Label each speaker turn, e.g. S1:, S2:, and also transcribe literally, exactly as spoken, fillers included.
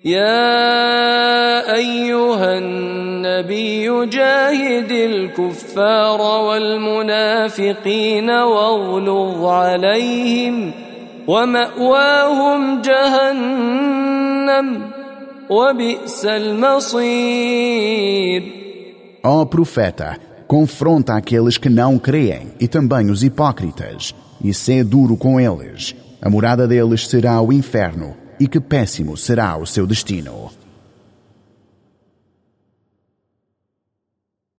S1: يا أيها النبي جاهد الكفار والمنافقين واغلظ عليهم ومأواهم جهنم وبئس المصير.
S2: Ó profeta, confronta aqueles que não creem e também os hipócritas, e sê duro com eles. A morada deles será o inferno, e que péssimo será o seu destino.